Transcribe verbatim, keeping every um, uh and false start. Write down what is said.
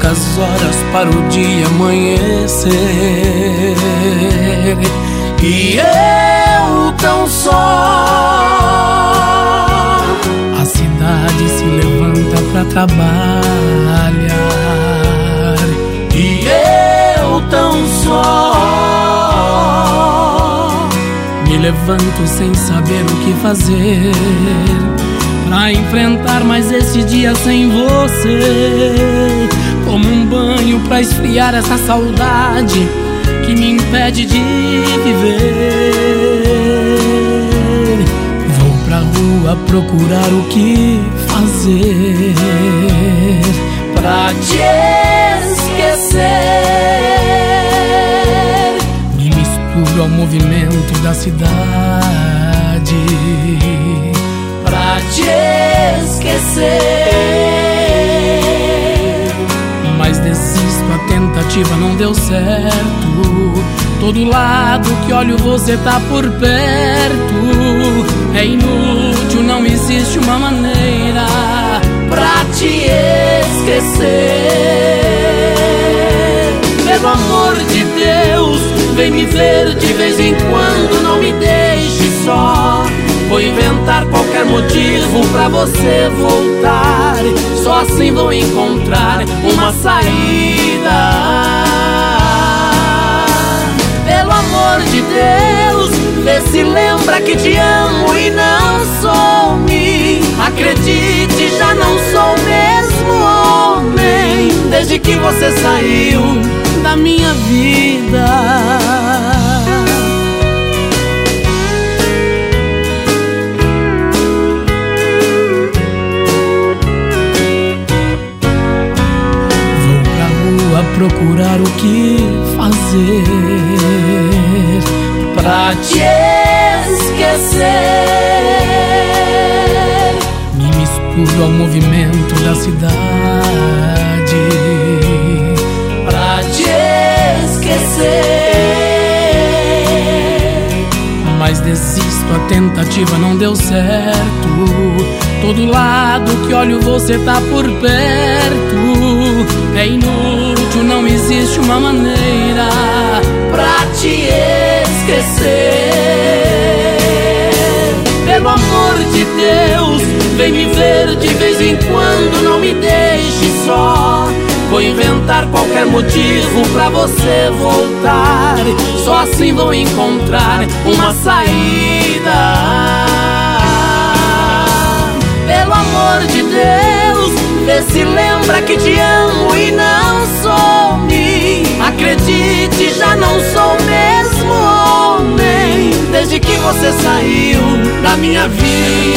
poucas horas para o dia amanhecer, e eu tão só. A cidade se levanta pra trabalhar, e eu tão só. Me levanto sem saber o que fazer pra enfrentar mais esse dia sem você. Tomo um banho pra esfriar essa saudade que me impede de viver. Vou pra rua procurar o que fazer pra te esquecer. Me misturo ao movimento da cidade pra te esquecer, mas desisto, a tentativa não deu certo. Todo lado que olho você tá por perto. É inútil, não existe uma maneira pra te esquecer. Pelo amor de Deus, vem me ver de vez em quando, não me deixe só. Vou inventar qualquer motivo pra você voltar. Só assim vou encontrar uma saída. Pelo amor de Deus, vê se lembra que te amo e não some. Acredite, já não sou o mesmo homem desde que você saiu da minha vida. Procurar o que fazer pra te esquecer. Me misturo ao movimento da cidade pra te esquecer, mas desisto, a tentativa não deu certo. Todo lado que olho você tá por perto. É inútil, não existe uma maneira pra te esquecer. Pelo amor de Deus, vem me ver de vez em quando, não me deixe só. Vou inventar qualquer motivo pra você voltar. Só assim vou encontrar uma saída. Pelo amor de Deus, vê se lembra que te amo e não some. Acredite, já não sou o mesmo homem desde que você saiu da minha vida.